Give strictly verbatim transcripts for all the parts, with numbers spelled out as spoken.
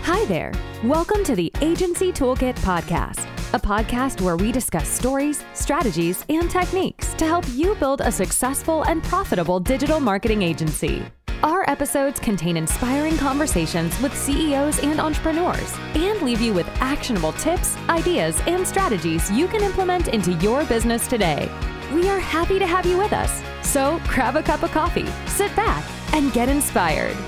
Hi there. Welcome to the Agency Toolkit Podcast, a podcast where we discuss stories, strategies, and techniques to help you build a successful and profitable digital marketing agency. Our episodes contain inspiring conversations with C E Os and entrepreneurs and leave you with actionable tips, ideas, and strategies you can implement into your business today. We are happy to have you with us. So grab a cup of coffee, sit back, and get inspired.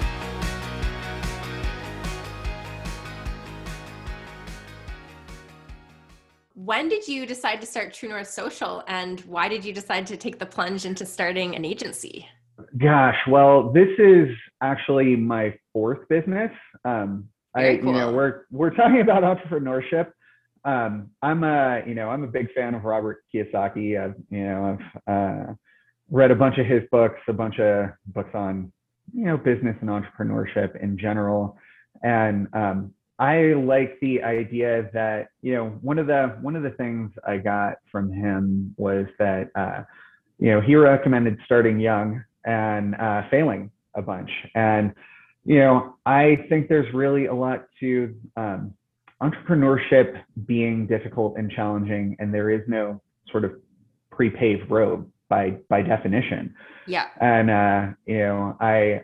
When did you decide to start True North Social, and why did you decide to take the plunge into starting an agency? Gosh, well, this is actually my fourth business. Um, Very I, cool. you know, we're we're talking about entrepreneurship. Um, I'm a, you know, I'm a big fan of Robert Kiyosaki. I've, you know, I've uh, read a bunch of his books, a bunch of books on, you know, business and entrepreneurship in general, and um, I like the idea that, you know, one of the one of the things I got from him was that, uh, you know, he recommended starting young and uh, failing a bunch. And, you know, I think there's really a lot to um, entrepreneurship being difficult and challenging, and there is no sort of pre-paved road by by definition. Yeah. And uh, you know, I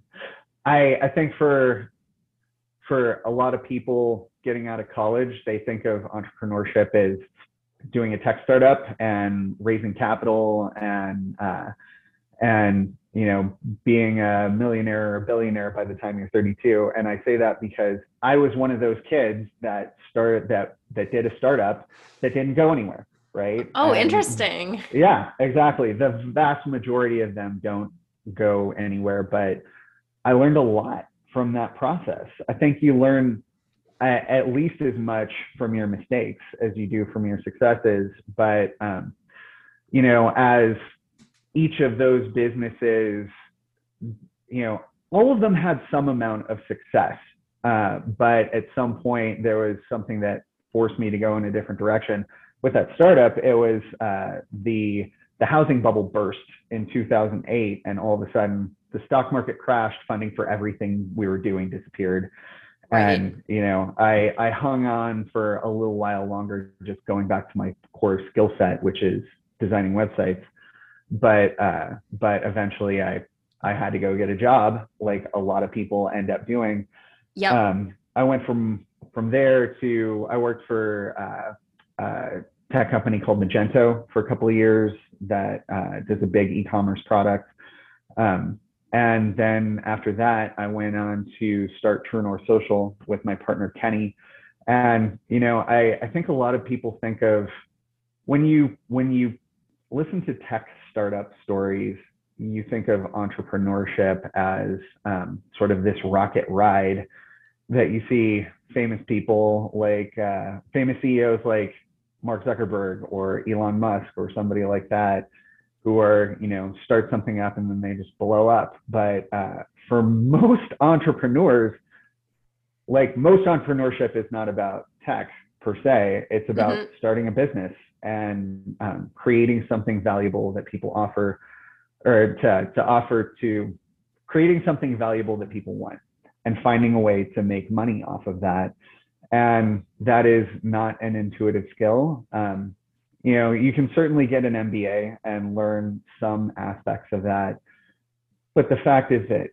I I think for for a lot of people getting out of college, they think of entrepreneurship as doing a tech startup and raising capital and uh, and you know, being a millionaire or a billionaire by the time you're thirty-two. And I say that because I was one of those kids that started that that did a startup that didn't go anywhere, right? Oh, and interesting. Yeah, exactly. The vast majority of them don't go anywhere, but I learned a lot from that process. I think you learn at least as much from your mistakes as you do from your successes. But, um, you know, as each of those businesses, you know, all of them had some amount of success. Uh, but at some point, there was something that forced me to go in a different direction. With that startup, it was uh, the the housing bubble burst in two thousand eight, and all of a sudden, the stock market crashed, funding for everything we were doing disappeared. Right. And, you know, I, I hung on for a little while longer, just going back to my core skill set, which is designing websites. But, uh, but eventually I, I had to go get a job, like a lot of people end up doing. Yep. Um, I went from, from there to, I worked for uh, a tech company called Magento for a couple of years that uh, does a big e-commerce product. Um, And then after that, I went on to start True North Social with my partner, Kenny. And, you know, I, I think a lot of people think of when you, when you listen to tech startup stories, you think of entrepreneurship as um, sort of this rocket ride that you see famous people like uh, famous C E Os like Mark Zuckerberg or Elon Musk or somebody like that, who are, you know, start something up and then they just blow up. But uh, for most entrepreneurs, like most entrepreneurship is not about tech per se. It's about mm-hmm. starting a business and um, creating something valuable that people offer, or to, to offer to creating something valuable that people want and finding a way to make money off of that. And that is not an intuitive skill. Um, You know, you can certainly get an M B A and learn some aspects of that. But the fact is that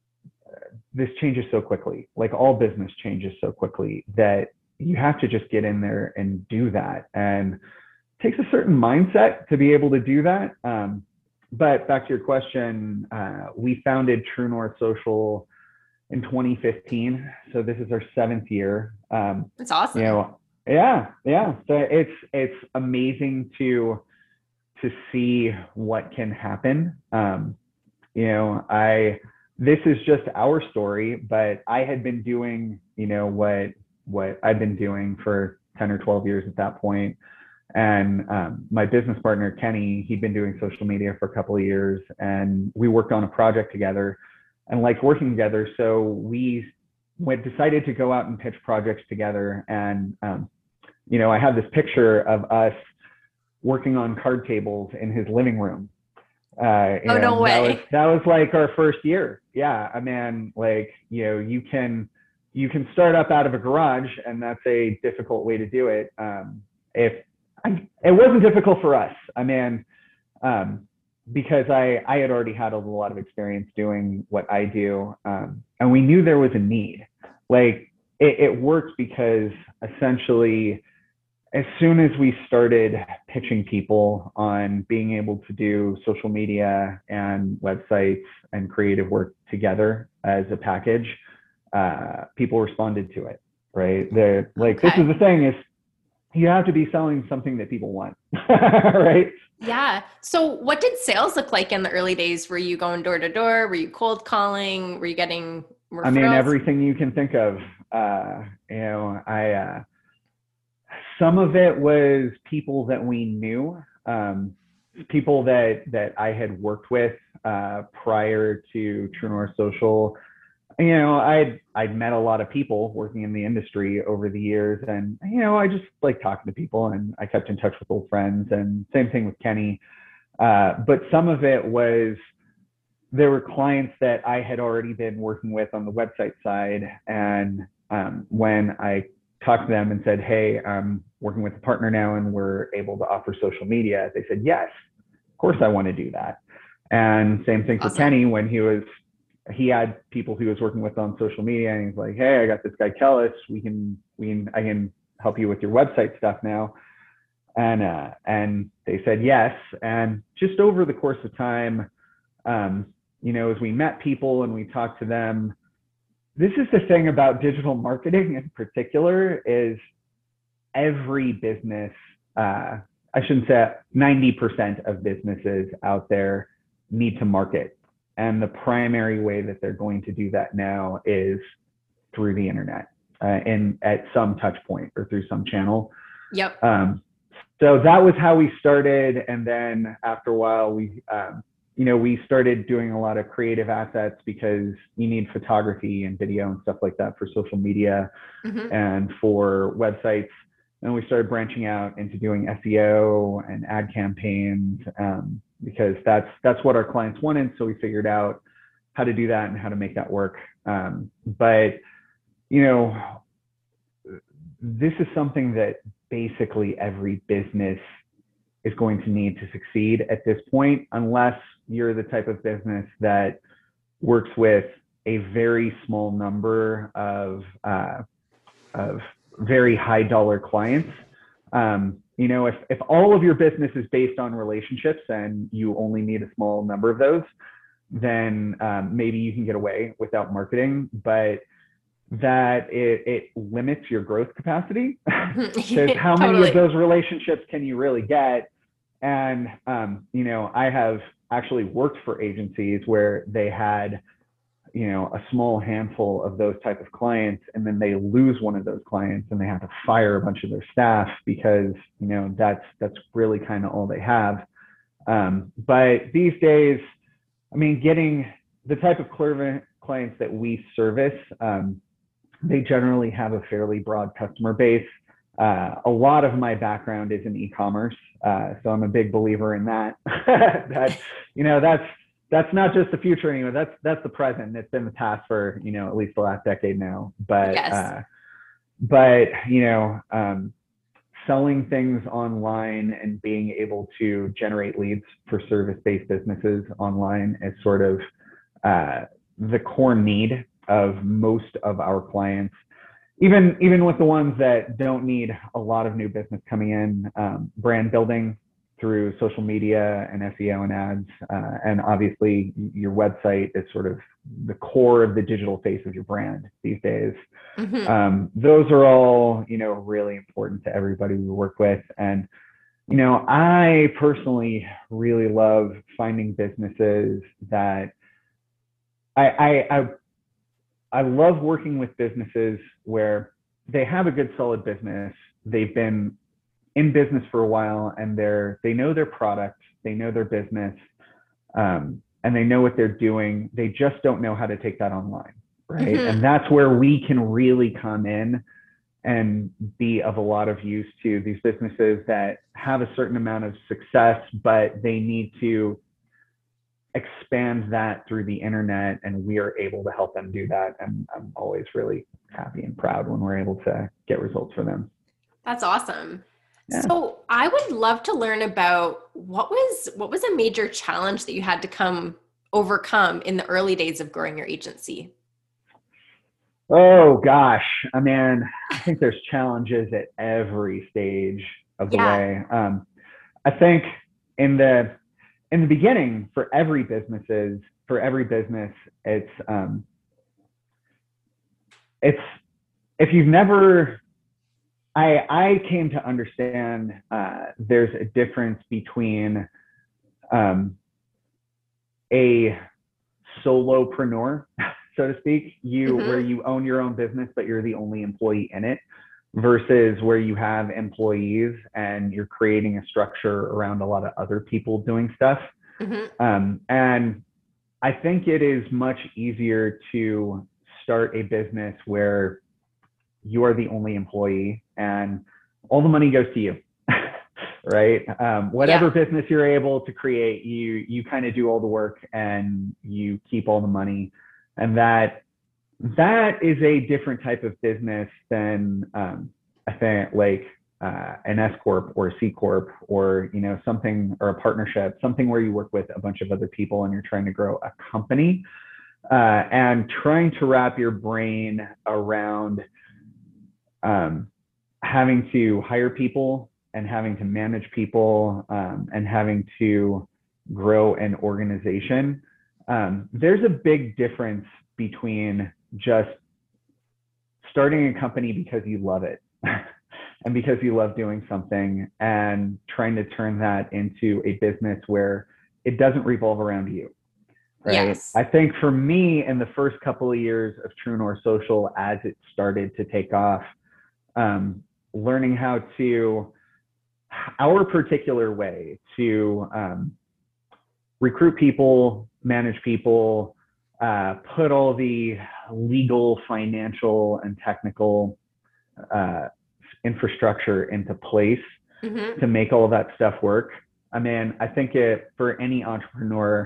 this changes so quickly, like all business changes so quickly, that you have to just get in there and do that. And it takes a certain mindset to be able to do that. Um, but back to your question, uh, we founded True North Social in twenty fifteen. So this is our seventh year. Um, That's awesome. You know, Yeah, yeah. So it's it's amazing to to see what can happen. Um, you know, I this is just our story, but I had been doing, you know, what what I've been doing for ten or twelve years at that point. And um, my business partner, Kenny, he'd been doing social media for a couple of years, and we worked on a project together and liked working together. So we went decided to go out and pitch projects together. And um, you know, I have this picture of us working on card tables in his living room. Uh, oh, know, no way. That was, that was like our first year. Yeah. I mean, like, you know, you can, you can start up out of a garage, and that's a difficult way to do it. Um, if I, it wasn't difficult for us, I mean, um, because I, I had already had a lot of experience doing what I do. Um, and we knew there was a need. Like it, it worked because essentially, as soon as we started pitching people on being able to do social media and websites and creative work together as a package, uh, people responded to it, right? They're like, okay. This is the thing is, you have to be selling something that people want, right? Yeah. So what did sales look like in the early days? Were you going door to door? Were you cold calling? Were you getting referrals? I mean, everything you can think of. Uh, you know, I, uh, some of it was people that we knew, um, people that, that I had worked with uh, prior to True North Social. You know, I'd, I'd met a lot of people working in the industry over the years, and, you know, I just like talking to people, and I kept in touch with old friends, and same thing with Kenny. Uh, but some of it was, there were clients that I had already been working with on the website side. And um, when I talked to them and said, hey, I'm working with a partner now and we're able to offer social media, they said, yes, of course I want to do that. And same thing for awesome. Kenny, when he was, he had people he was working with on social media, and he's like, hey, I got this guy Kellis, we can, we can, I can help you with your website stuff now. And, uh, and they said yes. And just over the course of time, um, you know, as we met people and we talked to them, this is the thing about digital marketing in particular, is every business, uh, I shouldn't say ninety percent of businesses out there need to market. And the primary way that they're going to do that now is through the internet uh, and at some touch point or through some channel. Yep. Um, so that was how we started. And then after a while, we, um, you know, we started doing a lot of creative assets because you need photography and video and stuff like that for social media mm-hmm. and for websites. And we started branching out into doing S E O and ad campaigns um, because that's that's what our clients wanted. So we figured out how to do that and how to make that work. Um, but, you know, this is something that basically every business is going to need to succeed at this point, unless you're the type of business that works with a very small number of uh, of very high dollar clients. Um, you know, if, if all of your business is based on relationships and you only need a small number of those, then um, maybe you can get away without marketing, but that it, it limits your growth capacity because how many totally. of those relationships can you really get? And, um, you know, I have actually worked for agencies where they had, you know, a small handful of those type of clients, and then they lose one of those clients and they have to fire a bunch of their staff because, you know, that's, that's really kind of all they have. Um, but these days, I mean, getting the type of clients that we service, um, they generally have a fairly broad customer base. Uh, a lot of my background is in e-commerce, uh, so I'm a big believer in that. that you know, that's that's not just the future anymore. That's that's the present. It's been the past for you know at least the last decade now. But yes. uh, but you know, um, selling things online and being able to generate leads for service-based businesses online is sort of uh, the core need of most of our clients. Even, even with the ones that don't need a lot of new business coming in, um, brand building through social media and S E O and ads. Uh, and obviously your website is sort of the core of the digital face of your brand these days. Mm-hmm. Um, those are all, you know, really important to everybody we work with. And, you know, I personally really love finding businesses that I, I, I I love working with businesses where they have a good solid business. They've been in business for a while and they're, they know their product, they know their business, um, and they know what they're doing. They just don't know how to take that online, right? Mm-hmm. And that's where we can really come in and be of a lot of use to these businesses that have a certain amount of success, but they need to expand that through the internet, and we are able to help them do that. And I'm always really happy and proud when we're able to get results for them. That's awesome. Yeah. So I would love to learn about what was what was a major challenge that you had to come overcome in the early days of growing your agency? Oh gosh, I mean, I think there's challenges at every stage of the Yeah. way. Um, I think in the in the beginning, for every businesses, for every business, it's um, it's if you've never, I I came to understand uh, there's a difference between um, a solopreneur, so to speak, you Mhm. where you own your own business, but you're the only employee in it, versus where you have employees and you're creating a structure around a lot of other people doing stuff. Mhm. Um, and I think it is much easier to start a business where you are the only employee and all the money goes to you. Right? Um, whatever Yeah. business you're able to create, you you kind of do all the work and you keep all the money, and that that is a different type of business than um, I think like uh, an S corp or a C corp, or you know something, or a partnership, something where you work with a bunch of other people and you're trying to grow a company, uh, and trying to wrap your brain around um, having to hire people and having to manage people, um, and having to grow an organization. Um, there's a big difference between just starting a company because you love it and because you love doing something, and trying to turn that into a business where it doesn't revolve around you. Right. Yes. I think for me, in the first couple of years of True North Social, as it started to take off, um, learning how to, our particular way to um, recruit people, manage people, uh, put all the legal, financial, and technical uh, infrastructure into place Mhm. to make all of that stuff work. I mean, I think it, for any entrepreneur,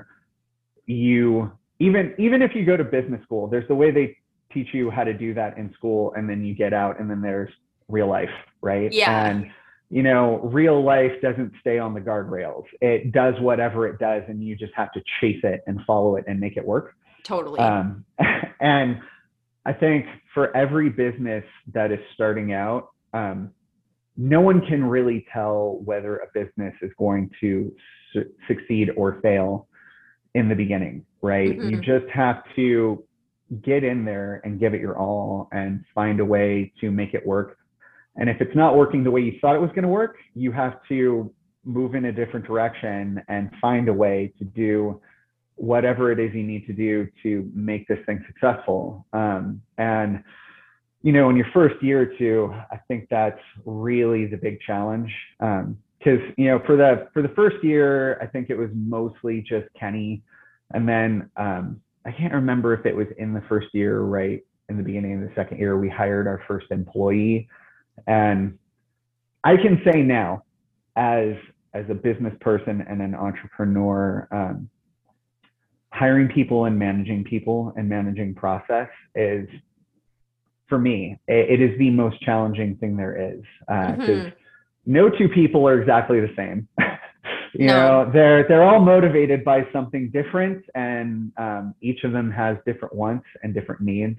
you, even, even if you go to business school, there's the way they teach you how to do that in school, and then you get out and then there's real life, right? Yeah. And you know, real life doesn't stay on the guardrails. It does whatever it does, and you just have to chase it and follow it and make it work. Totally. Um, and I think for every business that is starting out, um, no one can really tell whether a business is going to su- succeed or fail in the beginning, right? Mhm. You just have to get in there and give it your all and find a way to make it work. And if it's not working the way you thought it was going to work, you have to move in a different direction and find a way to do whatever it is you need to do to make this thing successful. Um, and, you know, in your first year or two, I think that's really the big challenge. Um, Because, you know, for the for the first year, I think it was mostly just Kenny. And then um, I can't remember if it was in the first year, right in the beginning of the second year, we hired our first employee. And I can say now, as as a business person and an entrepreneur, um, hiring people and managing people and managing process is, for me, it, it is the most challenging thing there is, because Mhm. no two people are exactly the same. you No. know, they're they're all motivated by something different, and um, each of them has different wants and different needs,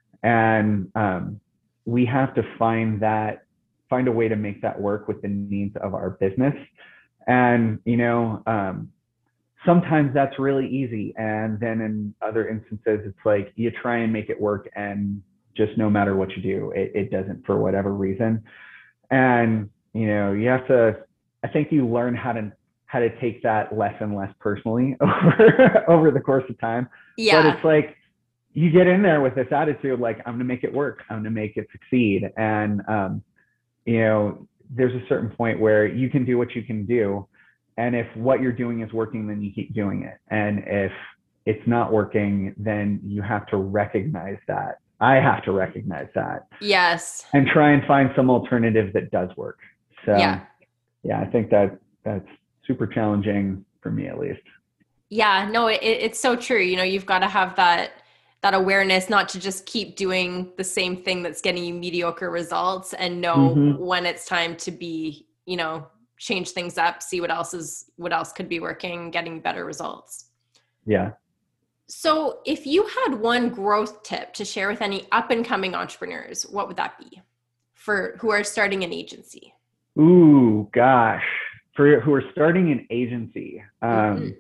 and um, we have to find that find a way to make that work with the needs of our business. And you know, um, sometimes that's really easy, and then in other instances, it's like you try and make it work, and just no matter what you do, it, it doesn't, for whatever reason. And you know, you have to, I think you learn how to how to take that less and less personally over over the course of time. Yeah. But it's like you get in there with this attitude, like, I'm gonna make it work, I'm gonna make it succeed. And um, you know, there's a certain point where you can do what you can do. And if what you're doing is working, then you keep doing it. And if it's not working, then you have to recognize that. I have to recognize that. Yes. And try and find some alternative that does work. So Yeah. yeah, I think that that's super challenging for me, at least. Yeah, no, it, it's so true. You know, you've got to have that that awareness not to just keep doing the same thing that's getting you mediocre results, and know Mm-hmm. when it's time to be, you know, change things up, see what else is, what else could be working, getting better results. Yeah. So if you had one growth tip to share with any up and coming entrepreneurs, what would that be for who are starting an agency? Ooh, gosh, for who are starting an agency. Um, Mm-hmm.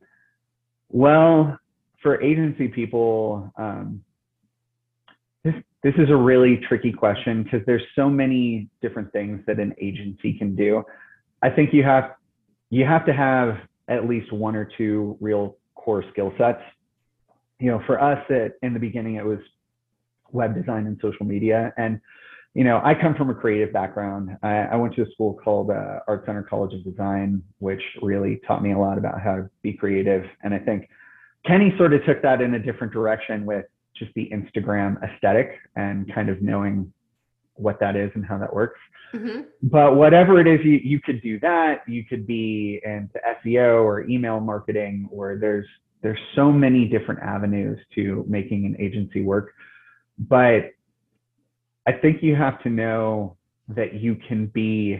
Well, for agency people, um, this this is a really tricky question because there's so many different things that an agency can do. I think you have you have to have at least one or two real core skill sets. You know, for us, it, in the beginning, it was web design and social media. And you know, I come from a creative background. I, I went to a school called uh, Art Center College of Design, which really taught me a lot about how to be creative. And I think Kenny sort of took that in a different direction with just the Instagram aesthetic and kind of knowing what that is and how that works. Mm-hmm. But whatever it is, you, you could do that. You could be into S E O or email marketing, or there's there's so many different avenues to making an agency work. But I think you have to know that you can be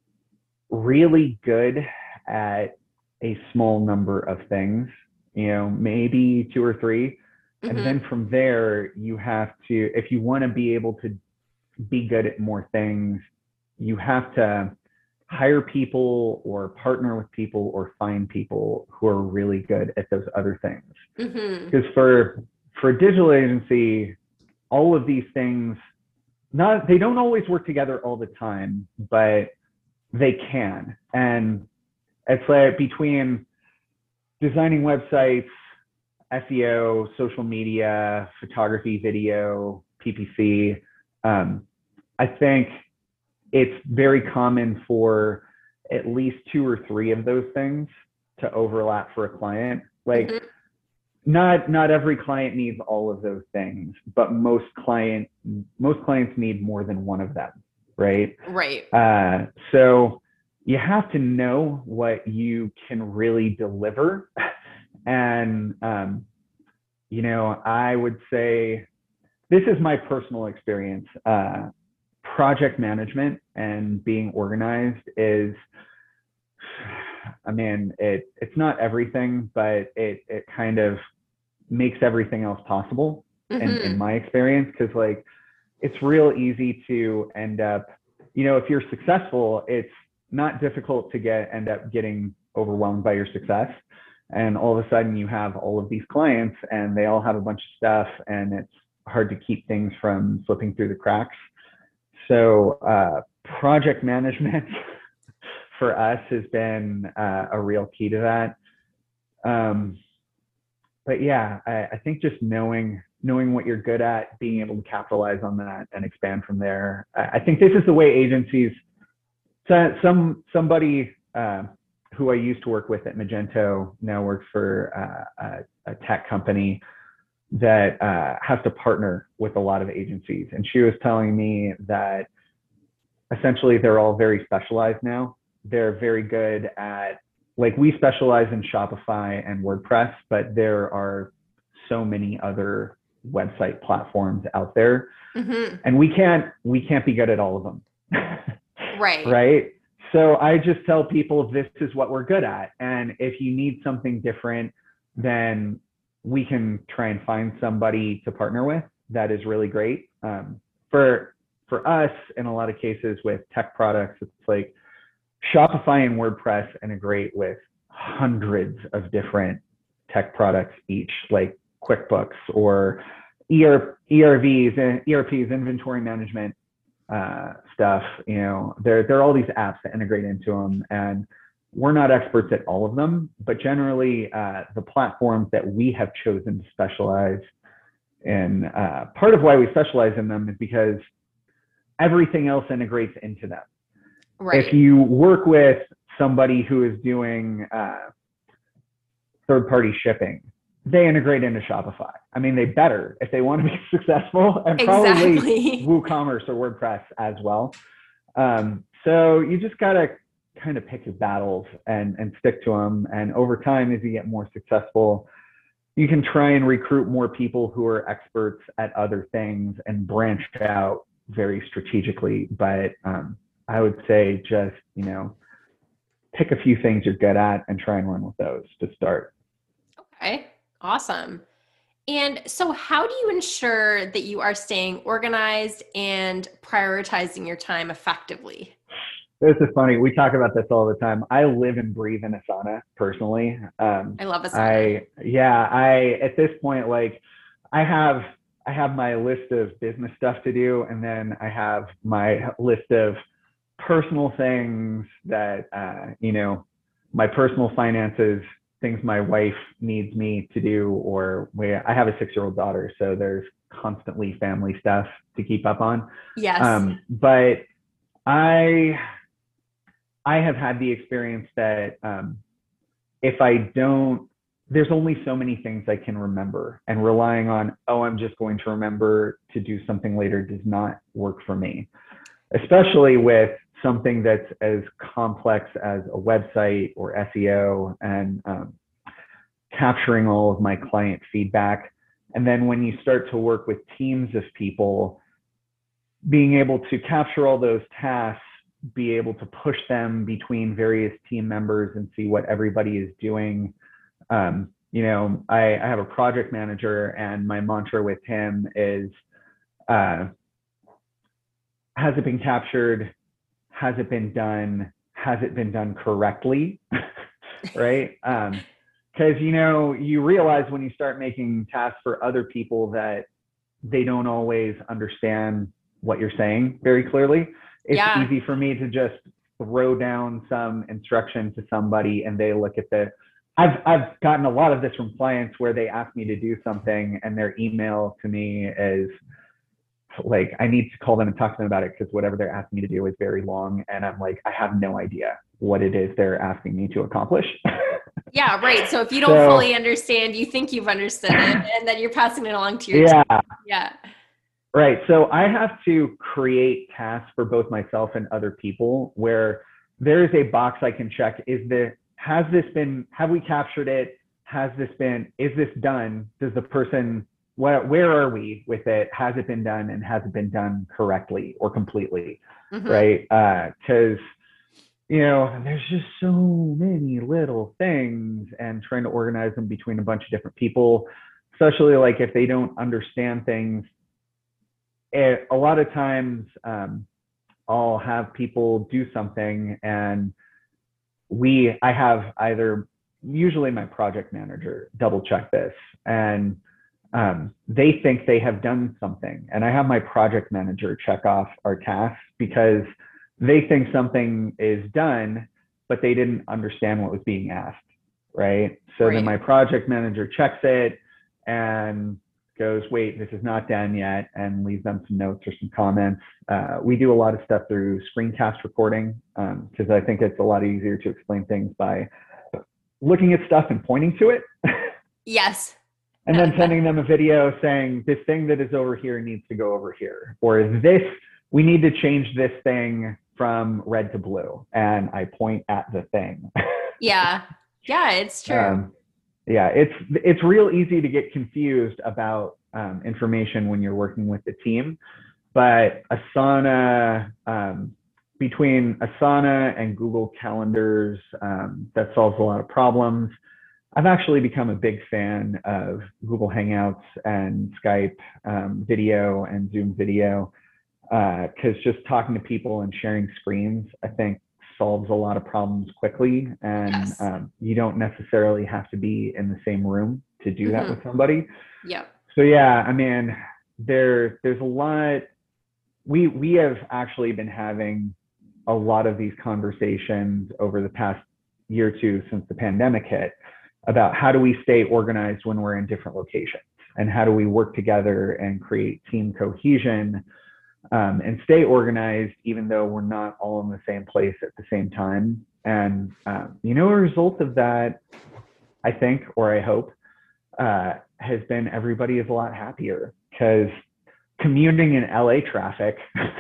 really good at a small number of things, you know, maybe two or three. Mm-hmm. And then from there, you have to, if you want to be able to be good at more things, you have to hire people or partner with people or find people who are really good at those other things. Mm-hmm. Because for, for a digital agency, all of these things, Not, they don't always work together all the time, but they can. And it's like between designing websites, S E O, social media, photography, video, P P C, um, I think it's very common for at least two or three of those things to overlap for a client. Like, mm-hmm. Not not every client needs all of those things, but most client most clients need more than one of them, right? Right. Uh, so you have to know what you can really deliver, and um, you know, I would say this is my personal experience. Uh, project management and being organized is, I mean, it it's not everything, but it it kind of makes everything else possible. Mm-hmm. in, in my experience, because like it's real easy to end up, you know, if you're successful, it's not difficult to get end up getting overwhelmed by your success, and all of a sudden you have all of these clients and they all have a bunch of stuff, and it's hard to keep things from slipping through the cracks. So uh, project management for us has been uh, a real key to that. Um, but yeah, I, I think just knowing knowing what you're good at, being able to capitalize on that and expand from there. I, I think this is the way agencies. So some somebody uh, who I used to work with at Magento now works for uh, a, a tech company that uh, has to partner with a lot of agencies, and she was telling me that essentially they're all very specialized now. They're very good at, like, we specialize in Shopify and WordPress, but there are so many other website platforms out there, mm-hmm. and we can't we can't be good at all of them. Right. Right. So I just tell people this is what we're good at, and if you need something different, then we can try and find somebody to partner with. That is really great. Um, for for us, in a lot of cases with tech products, it's like Shopify and WordPress integrate with hundreds of different tech products each, like QuickBooks or E R, E R Vs and E R Ps, inventory management uh, stuff. You know, there there are all these apps that integrate into them, and we're not experts at all of them, but generally uh, the platforms that we have chosen to specialize in, uh, part of why we specialize in them is because everything else integrates into them. Right. If you work with somebody who is doing uh, third-party shipping, they integrate into Shopify. I mean, they better if they want to be successful, and exactly. probably WooCommerce or WordPress as well. Um, so you just gotta kind of pick your battles and and stick to them. And over time, as you get more successful, you can try and recruit more people who are experts at other things and branch out very strategically. But um, I would say just, you know, pick a few things you're good at and try and run with those to start. Okay, awesome. And so how do you ensure that you are staying organized and prioritizing your time effectively? This is funny. We talk about this all the time. I live and breathe in Asana personally. Um, I love Asana. I, yeah, I, at this point, like I have, I have my list of business stuff to do. And then I have my list of personal things that, uh, you know, my personal finances, things my wife needs me to do, or where I have a six-year-old daughter. So there's constantly family stuff to keep up on. Yes. Um, but I, I have had the experience that um, if I don't, there's only so many things I can remember, and relying on, oh, I'm just going to remember to do something later does not work for me, especially with something that's as complex as a website or S E O and um, capturing all of my client feedback. And then when you start to work with teams of people, being able to capture all those tasks, be able to push them between various team members and see what everybody is doing. Um, you know, I, I have a project manager, and my mantra with him is, uh, has it been captured? Has it been done? Has it been done correctly? Right? Um, because, you know, you realize when you start making tasks for other people that they don't always understand what you're saying very clearly. It's Yeah. easy for me to just throw down some instruction to somebody and they look at the, I've, I've gotten a lot of this from clients where they ask me to do something and their email to me is like, I need to call them and talk to them about it because whatever they're asking me to do is very long. And I'm like, I have no idea what it is they're asking me to accomplish. Yeah, right. So if you don't So, fully understand, you think you've understood it, and then you're passing it along to your yeah. team. Yeah. Right. So I have to create tasks for both myself and other people where there is a box I can check. Is the, has this been, have we captured it? Has this been, is this done? Does the person, where, where are we with it? Has it been done, and has it been done correctly or completely? Mm-hmm. Right. Uh, cause you know, there's just so many little things, and trying to organize them between a bunch of different people, especially like if they don't understand things. It, a lot of times um, I'll have people do something, and we, I have either, usually my project manager double check this, and um, they think they have done something. And I have my project manager check off our tasks because they think something is done, but they didn't understand what was being asked, right? So right. Then my project manager checks it and goes, wait, this is not done yet, and leaves them some notes or some comments. Uh, we do a lot of stuff through screencast recording because um, I think it's a lot easier to explain things by looking at stuff and pointing to it. Yes. And then sending them a video saying, this thing that is over here needs to go over here, or this, we need to change this thing from red to blue, and I point at the thing. Yeah. Yeah, it's true. Um, yeah, it's it's real easy to get confused about um, information when you're working with the team. But Asana, um, between Asana and Google Calendars, um, that solves a lot of problems. I've actually become a big fan of Google Hangouts and Skype um, video and Zoom video. Because uh, just talking to people and sharing screens, I think, solves a lot of problems quickly. And yes. um, you don't necessarily have to be in the same room to do mm-hmm. that with somebody. Yeah. So yeah, I mean, there there's a lot. We we have actually been having a lot of these conversations over the past year or two since the pandemic hit about how do we stay organized when we're in different locations, and how do we work together and create team cohesion. Um, and stay organized, even though we're not all in the same place at the same time. And, um, you know, a result of that, I think, or I hope, uh, has been everybody is a lot happier, because commuting in L A traffic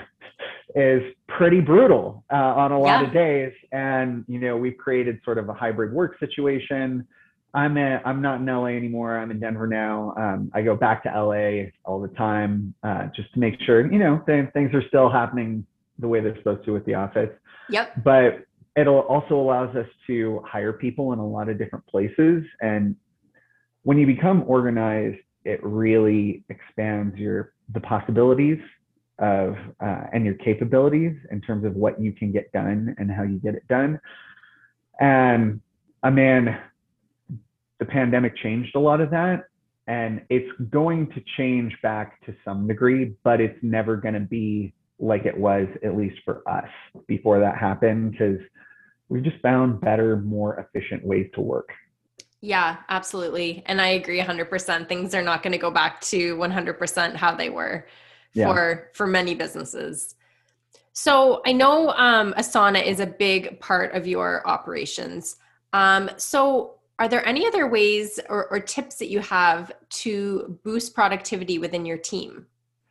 is pretty brutal uh, on a lot yeah. of days. And, you know, we've created sort of a hybrid work situation. I'm in, I'm not in L A anymore. I'm in Denver now. Um, I go back to L A all the time uh, just to make sure, you know, th- things are still happening the way they're supposed to with the office. Yep. But it also allows us to hire people in a lot of different places. And when you become organized, it really expands your the possibilities of uh, and your capabilities in terms of what you can get done and how you get it done. And I mean, the pandemic changed a lot of that, and it's going to change back to some degree, but it's never going to be like it was, at least for us, before that happened, because we've just found better, more efficient ways to work. Yeah, absolutely. And I agree one hundred percent. Things are not going to go back to one hundred percent how they were for, yeah. for many businesses. So I know um, Asana is a big part of your operations. Um, so are there any other ways or, or tips that you have to boost productivity within your team?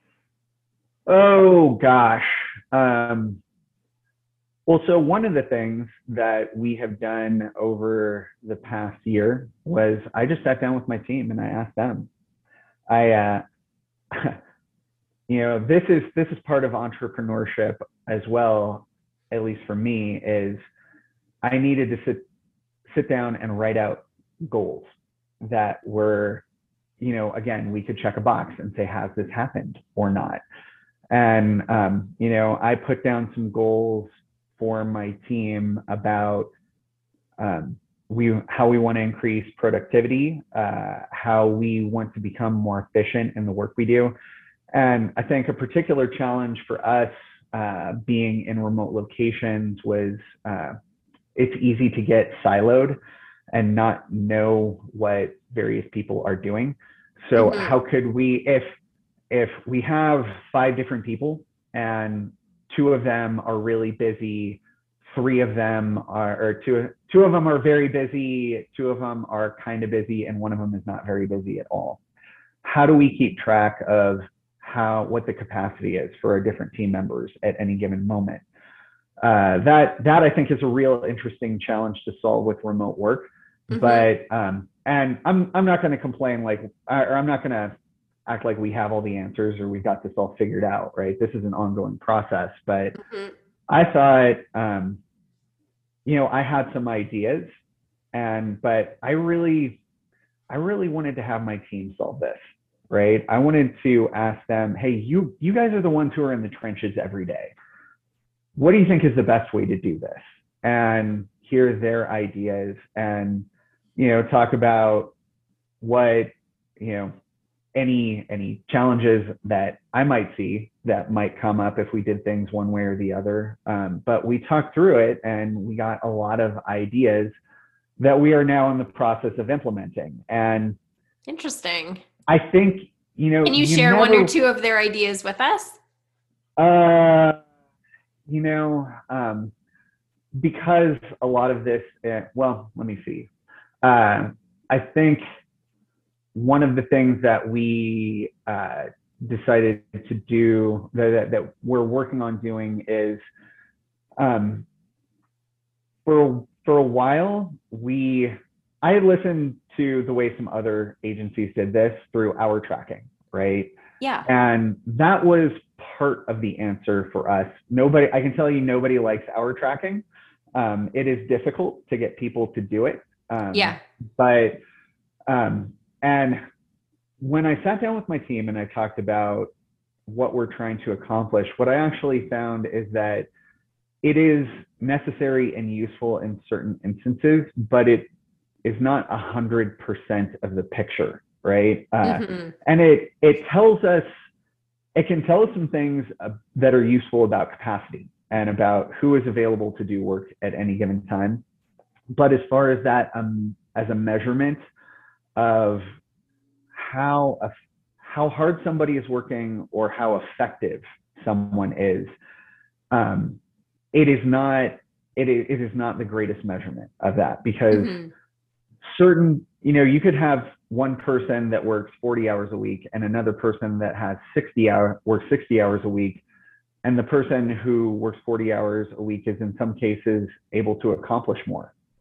Oh, gosh. Um, well, so one of the things that we have done over the past year was I just sat down with my team and I asked them. I, uh, you know, this is this is part of entrepreneurship as well, at least for me, is I needed to sit sit down and write out goals that were, you know, again, we could check a box and say, has this happened or not? And, um, you know, I put down some goals for my team about um, we how we want to increase productivity, uh, how we want to become more efficient in the work we do. And I think a particular challenge for us uh, being in remote locations was uh, it's easy to get siloed and not know what various people are doing. So mm-hmm. how could we, if if we have five different people and two of them are really busy, three of them are, or two, two of them are very busy, two of them are kind of busy, and one of them is not very busy at all. How do we keep track of how, what the capacity is for our different team members at any given moment? Uh, that, that I think is a real interesting challenge to solve with remote work. Mm-hmm. But, um, and I'm, I'm not going to complain like, or I'm not going to act like we have all the answers or we got this all figured out, right? This is an ongoing process, but mm-hmm. I thought, um, you know, I had some ideas and, but I really, I really wanted to have my team solve this, right? I wanted to ask them, hey, you, you guys are the ones who are in the trenches every day. What do you think is the best way to do this? And hear their ideas and, you know, talk about what, you know, any any challenges that I might see that might come up if we did things one way or the other. Um, but we talked through it and we got a lot of ideas that we are now in the process of implementing. And interesting. I think, you know, can you, you share never, one or two of their ideas with us? Uh, you know, um, because a lot of this, uh, well, let me see. Uh, I think one of the things that we uh, decided to do that, that we're working on doing is um, for, for a while, we, I had listened to the way some other agencies did this through hour tracking, right? Yeah. And that was part of the answer for us. Nobody, I can tell you nobody likes hour tracking. Um, it is difficult to get people to do it. Um, yeah. But, um, and when I sat down with my team and I talked about what we're trying to accomplish, what I actually found is that it is necessary and useful in certain instances, but it is not a hundred percent of the picture, right? Uh, mm-hmm. And it it tells us, it can tell us some things uh, that are useful about capacity and about who is available to do work at any given time. But as far as that, um, as a measurement of how uh, how hard somebody is working or how effective someone is, um, it is not it is, it is not the greatest measurement of that, because mm-hmm. certain, you know, you could have one person that works forty hours a week and another person that has sixty hour works sixty hours a week, and the person who works forty hours a week is in some cases able to accomplish more.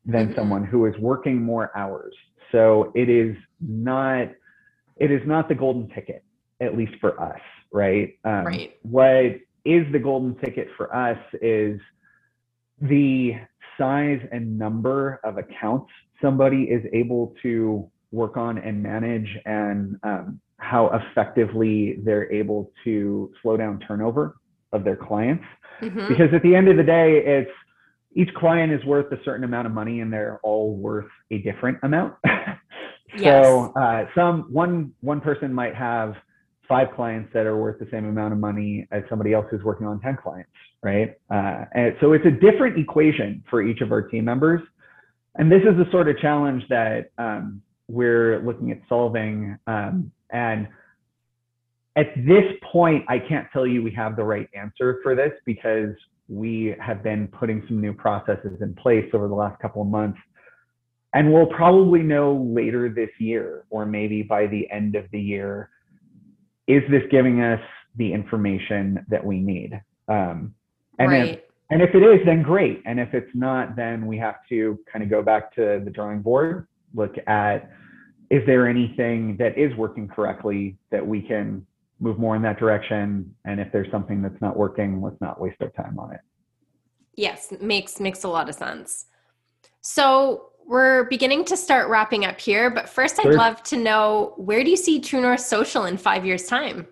than mm-hmm. someone who is working more hours. So it is not, it is not the golden ticket, at least for us, right? Um, right. What is the golden ticket for us is the size and number of accounts somebody is able to work on and manage, and um, how effectively they're able to slow down turnover of their clients. Mm-hmm. Because at the end of the day, it's each client is worth a certain amount of money, and they're all worth a different amount. So yes. uh, some one one person might have five clients that are worth the same amount of money as somebody else who's working on ten clients, right? Uh, and so it's a different equation for each of our team members. And this is the sort of challenge that um, we're looking at solving. Um, and at this point, I can't tell you we have the right answer for this, because we have been putting some new processes in place over the last couple of months. And we'll probably know later this year, or maybe by the end of the year, is this giving us the information that we need? Um, and, right. if, and if it is, then great. And if it's not, then we have to kind of go back to the drawing board, look at, is there anything that is working correctly that we can move more in that direction? And if there's something that's not working, let's not waste our time on it. Yes, makes makes a lot of sense. So we're beginning to start wrapping up here, but first I'd sure. love to know, where do you see True North Social in five years' time?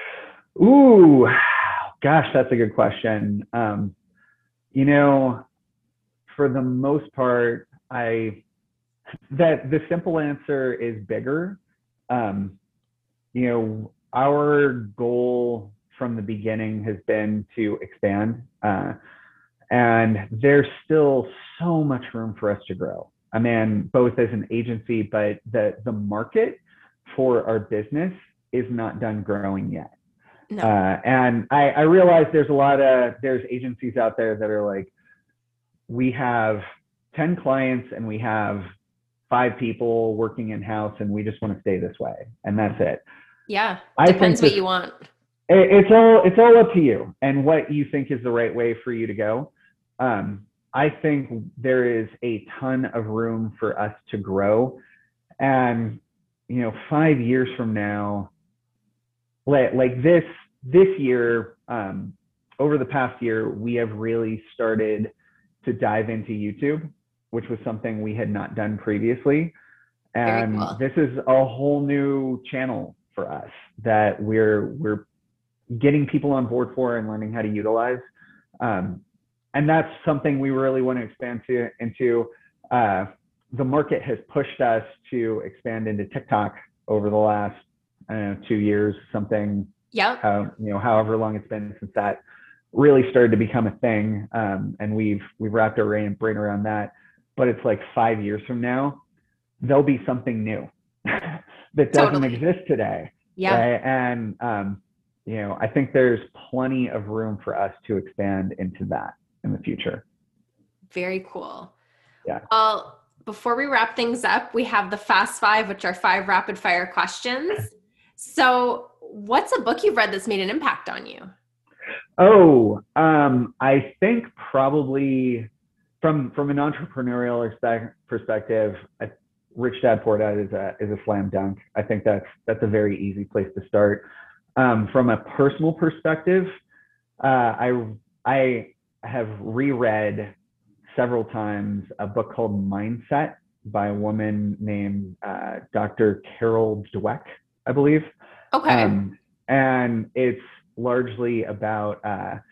Ooh, gosh, that's a good question. Um, you know, for the most part, I that the simple answer is bigger. Um, you know, our goal from the beginning has been to expand, uh, and there's still so much room for us to grow. I mean, both as an agency, but the, the market for our business is not done growing yet. No. Uh, and I, I realize there's a lot of, there's agencies out there that are like, we have ten clients and we have five people working in-house and we just want to stay this way. And that's it. Yeah. I Depends think what you want. It, it's all, it's all up to you and what you think is the right way for you to go. Um, I think there is a ton of room for us to grow. And, you know, five years from now, like, like this, this year, um, over the past year, we have really started to dive into YouTube, which was something we had not done previously. And cool. This is a whole new channel for us that we're, we're getting people on board for and learning how to utilize. Um, And that's something we really want to expand to into. Uh, the market has pushed us to expand into TikTok over the last, I don't know, two years, something. Yeah. How, you know, however long it's been since that really started to become a thing. Um, and we've we've wrapped our brain around that. But it's like five years from now, there'll be something new that doesn't totally. exist today. Yeah. Right? And um, you know, I think there's plenty of room for us to expand into that in the future. Very cool. Yeah. Well, before we wrap things up, we have the Fast Five, which are five rapid fire questions. So what's a book you've read that's made an impact on you? Oh, um, I think probably from, from an entrepreneurial perspective, I, Rich Dad Poor Dad is a, is a slam dunk. I think that's, that's a very easy place to start. Um, from a personal perspective, uh, I, I, have reread several times a book called Mindset by a woman named uh, Doctor Carol Dweck, I believe. Okay. Um, and it's largely about uh,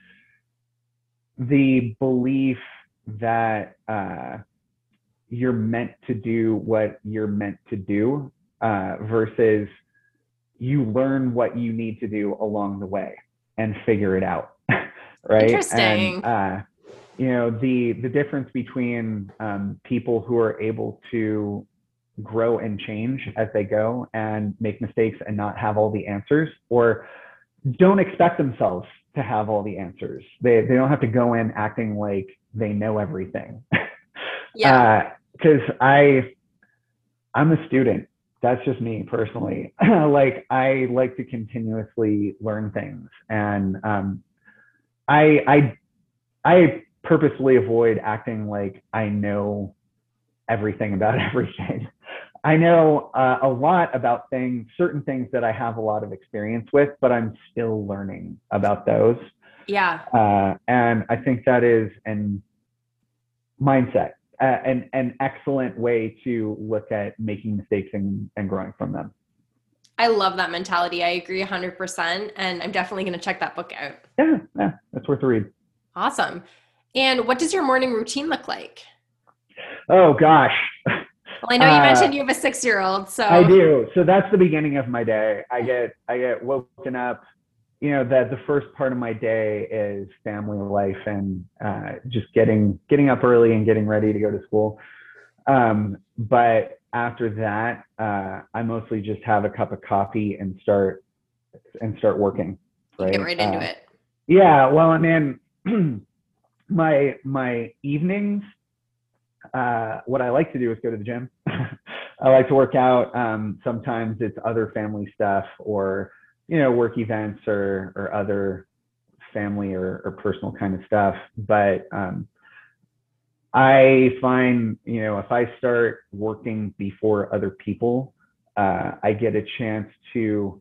the belief that uh, you're meant to do what you're meant to do uh, versus you learn what you need to do along the way and figure it out. Right. Interesting. And, uh, you know, the, the difference between um, people who are able to grow and change as they go and make mistakes and not have all the answers, or don't expect themselves to have all the answers. They, they don't have to go in acting like they know everything. Yeah. uh, 'cause I, I'm a student. That's just me personally. Like, I like to continuously learn things, and, um, I, I, I purposely avoid acting like I know everything about everything. I know uh, a lot about things, certain things that I have a lot of experience with, but I'm still learning about those. Yeah. Uh, and I think that is an mindset, uh, an, an excellent way to look at making mistakes and, and growing from them. I love that mentality. I agree one hundred percent. And I'm definitely going to check that book out. Yeah, yeah, that's worth a read. Awesome. And what does your morning routine look like? Oh, gosh. Well, I know you uh, mentioned you have a six-year-old, so. I do. So that's the beginning of my day. I get I get woken up. You know, that the first part of my day is family life and uh, just getting getting up early and getting ready to go to school. Um, but after that, uh, I mostly just have a cup of coffee and start and start working. Right? You get right into uh, it. Yeah. Well, I mean, my my evenings. Uh, what I like to do is go to the gym. I like to work out. Um, sometimes it's other family stuff or, you know, work events or, or other family or, or personal kind of stuff. But um, I find, you know, if I start working before other people, uh, I get a chance to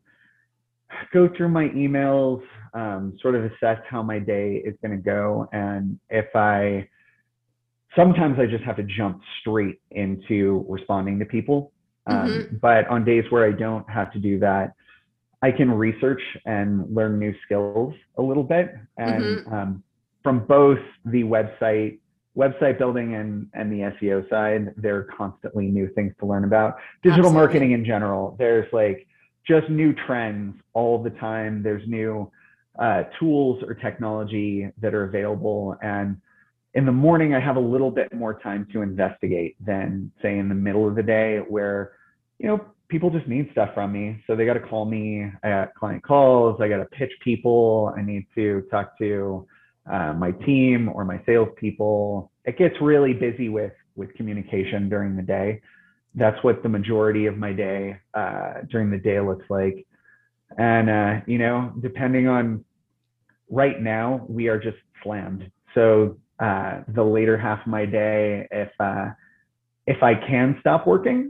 go through my emails, um, sort of assess how my day is going to go. And if I, sometimes I just have to jump straight into responding to people. Um, Mm-hmm. But on days where I don't have to do that, I can research and learn new skills a little bit. And Mm-hmm. um, from both the website, website building and, and the S E O side, there are constantly new things to learn about. Digital Absolutely. Marketing in general, there's like just new trends all the time. There's new uh, tools or technology that are available. And in the morning, I have a little bit more time to investigate than, say, in the middle of the day where, you know, people just need stuff from me. So they got to call me. I got client calls. I got to pitch people. I need to talk to uh, my team or my salespeople. It gets really busy with, with communication during the day. That's what the majority of my day uh, during the day looks like. And, uh, you know, depending on right now, we are just slammed. So uh, the later half of my day, if uh, if I can stop working,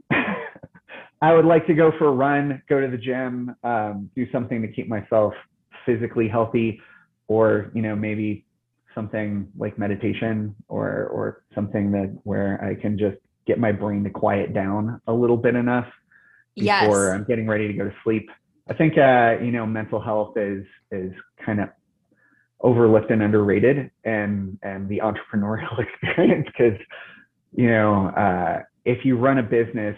I would like to go for a run, go to the gym, um, do something to keep myself physically healthy, or you know maybe something like meditation or or something that where I can just get my brain to quiet down a little bit enough before Yes. I'm getting ready to go to sleep. I think uh, you know mental health is is kind of overlooked and underrated and and the entrepreneurial experience because you know uh if you run a business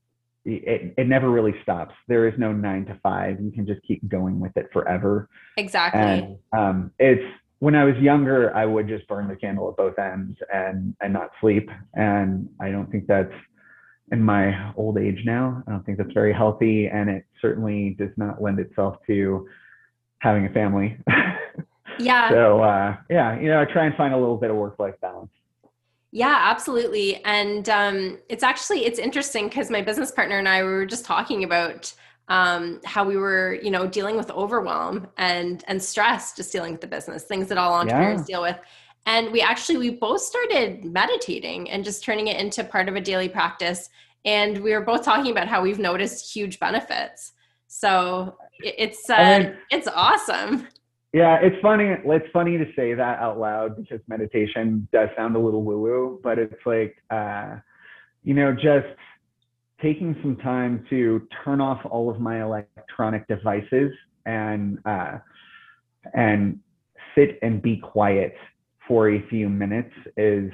it, it never really stops. There is no nine to five. You can just keep going with it forever. Exactly. And um it's when I was younger I would just burn the candle at both ends and and not sleep, and I don't think that's in my old age now. I don't think that's very healthy, and it certainly does not lend itself to having a family. Yeah. So, uh, yeah, you know, I try and find a little bit of work-life balance. Yeah, absolutely. And um, it's actually, it's interesting because my business partner and I we were just talking about um, how we were, you know, dealing with overwhelm and, and stress, just dealing with the business, things that all entrepreneurs Yeah. deal with. And we actually, we both started meditating and just turning it into part of a daily practice. And we were both talking about how we've noticed huge benefits. So it, it's, uh, I mean, it's awesome. Yeah, it's funny. It's funny to say that out loud because meditation does sound a little woo-woo, but it's like, uh, you know, just taking some time to turn off all of my electronic devices and uh, and sit and be quiet for a few minutes is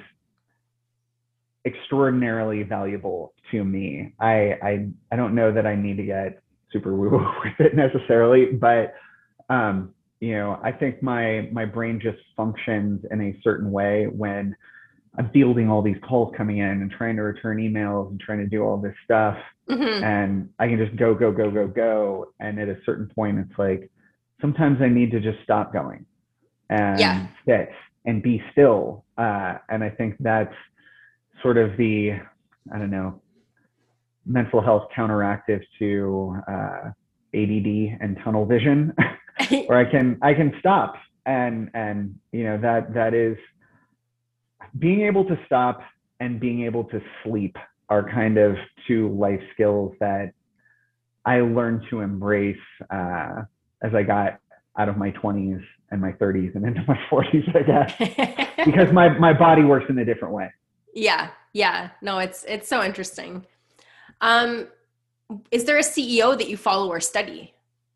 extraordinarily valuable to me. I I, I don't know that I need to get super woo-woo with it necessarily, but um, you know, I think my my brain just functions in a certain way when I'm fielding all these calls coming in and trying to return emails and trying to do all this stuff. Mm-hmm. And I can just go, go, go, go, go. And at a certain point, it's like, sometimes I need to just stop going and Yeah. sit and be still. Uh, and I think that's sort of the, I don't know, mental health counteractive to uh, A D D and tunnel vision. Where I can I can stop and and you know that that is being able to stop and being able to sleep are kind of two life skills that I learned to embrace uh, as I got out of my twenties and my thirties and into my forties, I guess, because my, my body works in a different way. Yeah. Yeah. No, it's, it's so interesting. Um, is there a C E O that you follow or study?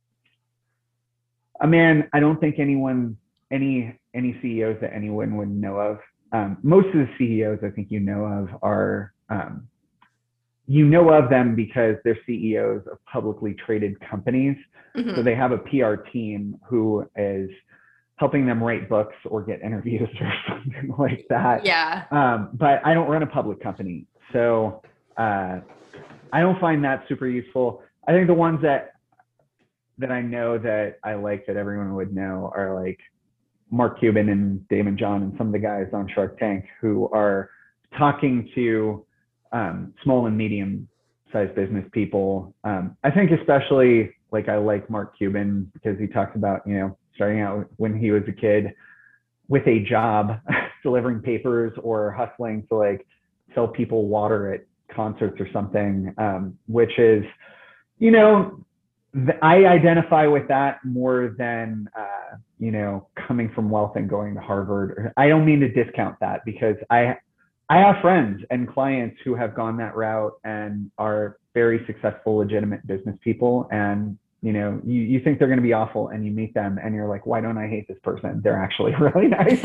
Uh, man, I don't think anyone, any, any C E Os that anyone would know of. Um, most of the C E Os I think you know of are, um, you know of them because they're C E Os of publicly traded companies. Mm-hmm. So they have a P R team who is helping them write books or get interviews or something like that. Yeah. Um, but I don't run a public company. So uh, I don't find that super useful. I think the ones that that I know that I like that everyone would know are like Mark Cuban and Daymond John and some of the guys on Shark Tank who are talking to um, small and medium sized business people. Um, I think especially like I like Mark Cuban because he talks about, you know, starting out when he was a kid with a job delivering papers or hustling to like sell people water at concerts or something, um, which is, you know, th- I identify with that more than, uh, you know, coming from wealth and going to Harvard. I don't mean to discount that because I, I have friends and clients who have gone that route and are very successful, legitimate business people. And, you know, you, you think they're going to be awful and you meet them and you're like, why don't I hate this person? They're actually really nice.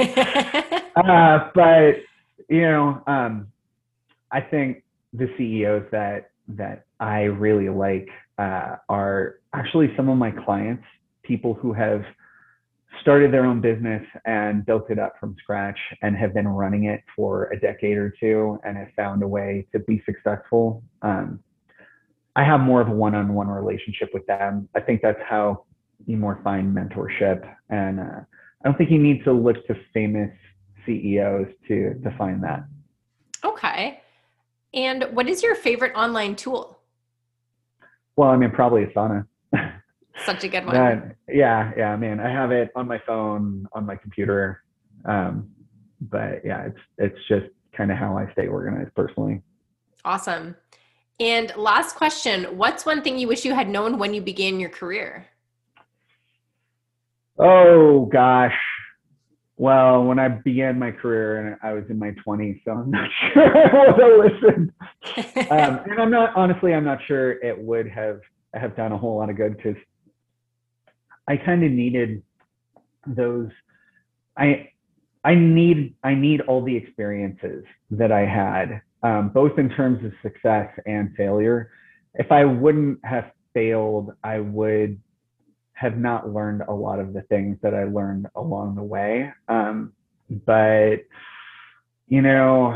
uh, but, you know, um, I think the C E Os that, that I really like uh, are actually some of my clients, people who have started their own business and built it up from scratch and have been running it for a decade or two and have found a way to be successful. Um, I have more of a one-on-one relationship with them. I think that's how you more find mentorship. And uh, I don't think you need to look to famous C E Os to, to find that. Okay. And what is your favorite online tool? Well, I mean, probably Asana. Such a good one. That, yeah, yeah, man. I have it on my phone, on my computer. Um, but yeah, it's it's just kind of how I stay organized personally. Awesome. And last question, what's one thing you wish you had known when you began your career? Oh, gosh. Well, when I began my career, and I was in my twenties, so I'm not sure I would have listened. um, and I'm not, honestly, I'm not sure it would have, have done a whole lot of good because I kind of needed those, I, I need, I need all the experiences that I had, um, both in terms of success and failure. If I wouldn't have failed, I would have not learned a lot of the things that I learned along the way. Um, but, you know,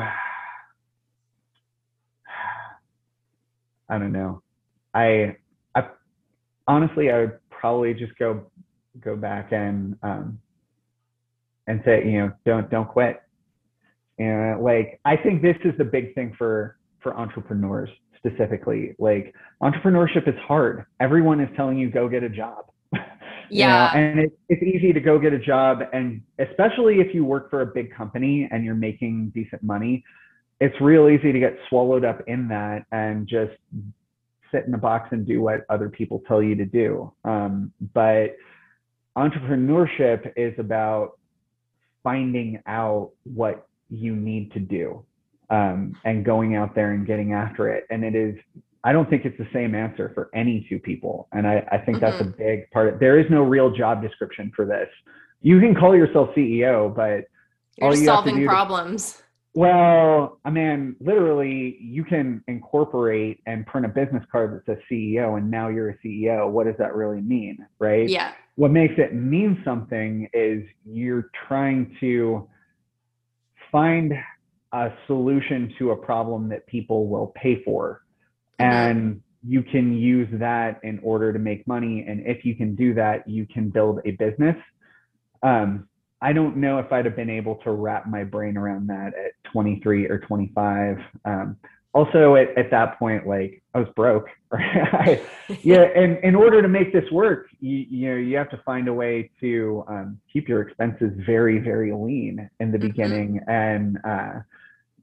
I don't know. I, I honestly, I would probably just go, go back and, um, and say, you know, don't, don't quit. And like, I think this is the big thing for, for entrepreneurs specifically. Like, entrepreneurship is hard. Everyone is telling you, go get a job. Yeah. You know, and it, it's easy to go get a job. And especially if you work for a big company and you're making decent money, it's real easy to get swallowed up in that and just sit in a box and do what other people tell you to do. Um, but entrepreneurship is about finding out what you need to do, um, and going out there and getting after it. And it is, I don't think it's the same answer for any two people. And I, I think mm-hmm. that's a big part of, there is no real job description for this. You can call yourself C E O, but you're all you solving have to do problems. To, well, I mean, literally you can incorporate and print a business card that says C E O and now you're a C E O. What does that really mean? Right? Yeah. What makes it mean something is you're trying to find a solution to a problem that people will pay for. And you can use that in order to make money. And if you can do that, you can build a business. Um, I don't know if I'd have been able to wrap my brain around that at twenty-three or twenty-five. Um, also at, at that point, like I was broke. Right? yeah. And in order to make this work, you, you know, you have to find a way to um, keep your expenses very, very lean in the mm-hmm. beginning. And, uh,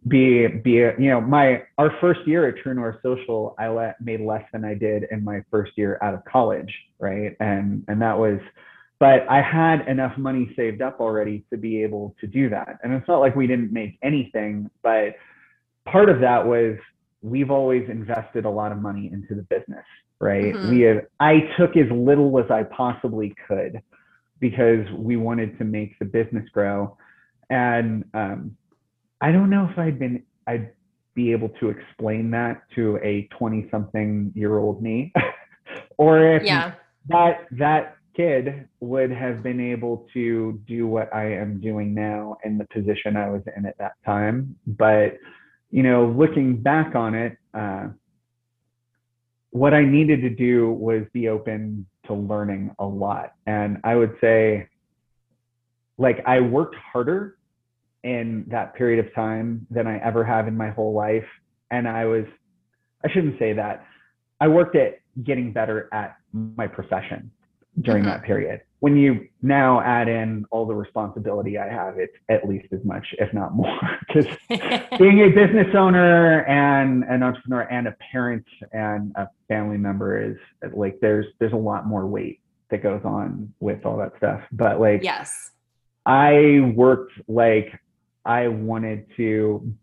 be, be, you know, my, our first year at True North Social, I let, made less than I did in my first year out of college. Right. And, and that was, but I had enough money saved up already to be able to do that. And it's not like we didn't make anything, but part of that was we've always invested a lot of money into the business, right? Mm-hmm. We have, I took as little as I possibly could because we wanted to make the business grow. And um, I don't know if I'd been, I'd be able to explain that to a twenty something year old me, or if yeah. that, that kid would have been able to do what I am doing now in the position I was in at that time. But, you know, looking back on it, uh, what I needed to do was be open to learning a lot. And I would say, like, I worked harder in that period of time than I ever have in my whole life. And I was, I shouldn't say that. I worked at getting better at my profession during mm-hmm. that period. When you now add in all the responsibility I have, it's at least as much, if not more, because being a business owner and an entrepreneur and a parent and a family member is like, there's, there's a lot more weight that goes on with all that stuff. But like, yes, I worked like I wanted to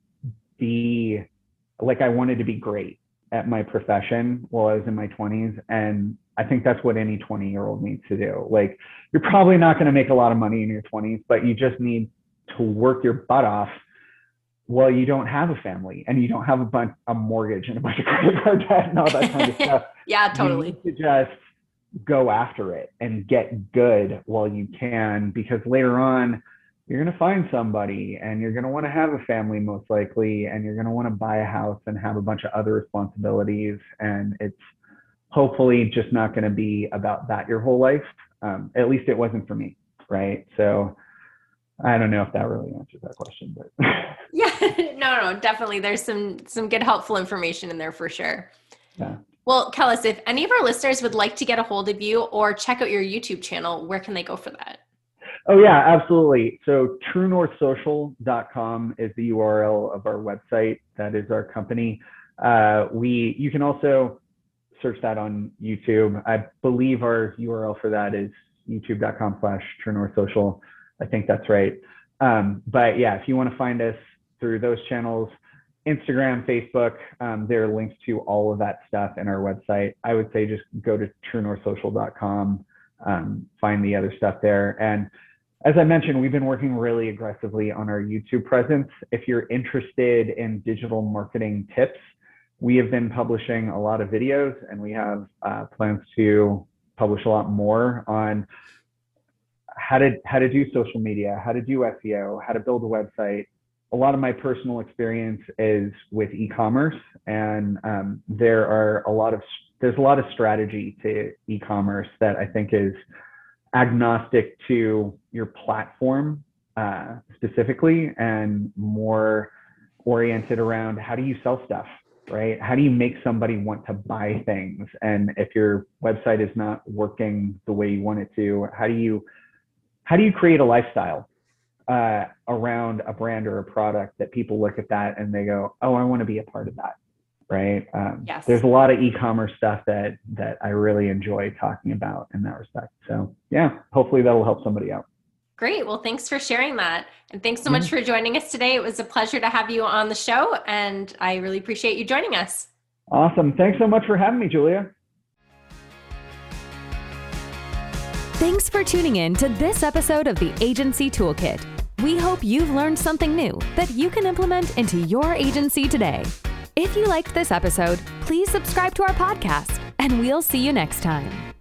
be, like I wanted to be great at my profession while I was in my twenties. And I think that's what any twenty year old needs to do. Like, you're probably not going to make a lot of money in your twenties, but you just need to work your butt off while you don't have a family and you don't have a bunch, a mortgage and a bunch of credit card debt and all that kind of stuff. Yeah, totally. You need to just go after it and get good while you can, because later on you're going to find somebody and you're going to want to have a family most likely, and you're going to want to buy a house and have a bunch of other responsibilities. And it's hopefully just not going to be about that your whole life. Um, at least it wasn't for me. Right. So I don't know if that really answers that question, but yeah, no, no, definitely. There's some, some good, helpful information in there for sure. Yeah. Well, Kellis, if any of our listeners would like to get a hold of you or check out your YouTube channel, where can they go for that? Oh yeah, absolutely. So true north social dot com is the U R L of our website. That is our company. Uh, we, you can also search that on YouTube. I believe our U R L for that is youtube dot com slash true north social. I think that's right. Um, but yeah, if you want to find us through those channels, Instagram, Facebook, um, there are links to all of that stuff in our website. I would say just go to true north social dot com, um, find the other stuff there. And as I mentioned, we've been working really aggressively on our YouTube presence. If you're interested in digital marketing tips, we have been publishing a lot of videos, and we have uh, plans to publish a lot more on how to, how to do social media, how to do S E O, how to build a website. A lot of my personal experience is with e-commerce, and um, there are a lot of, there's a lot of strategy to e-commerce that I think is agnostic to your platform uh, specifically, and more oriented around how do you sell stuff, right? How do you make somebody want to buy things? And if your website is not working the way you want it to, how do you, how do you create a lifestyle uh, around a brand or a product that people look at that and they go, oh, I want to be a part of that, right? Um, yes. There's a lot of e-commerce stuff that that I really enjoy talking about in that respect. So yeah, hopefully that'll help somebody out. Great. Well, thanks for sharing that. And thanks so much mm-hmm. for joining us today. It was a pleasure to have you on the show, and I really appreciate you joining us. Awesome. Thanks so much for having me, Julia. Thanks for tuning in to this episode of the Agency Toolkit. We hope you've learned something new that you can implement into your agency today. If you liked this episode, please subscribe to our podcast, and we'll see you next time.